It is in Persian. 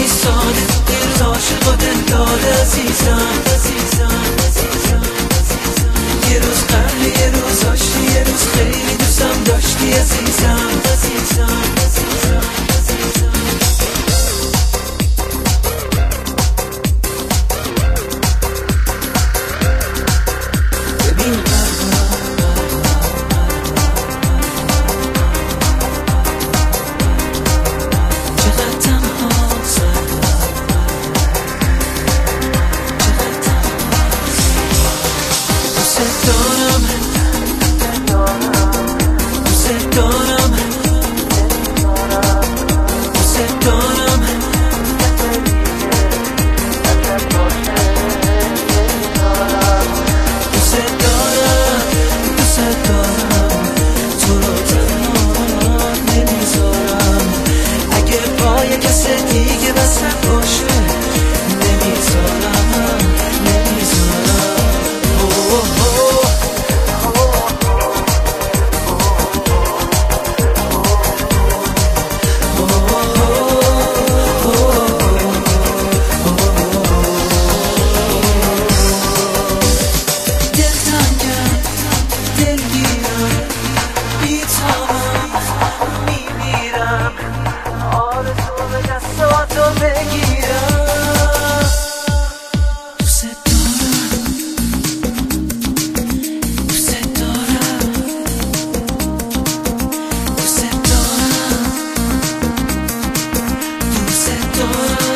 خیلی ساده، دل عاشق و دلدار عزیزم. یه روز قهری، یه روز آشتی، یه روز خیلی دوستم داشتی عزیزم. ببین چقدر تنهاست، دوست دارم، دوست دارم، دوست دارم، دوست دارم، دوست دارم، تو رو تنها نمیذارم. اگه پای کس دیگه وسط باشه نمیذارم، نمیذارم. دلتنگم، دلگیرم، بی‌تابم، میمیرم، آرزو به دستاتو بگیرم. دوست دارم، دوست دارم، دوست دارم، دوست دارم.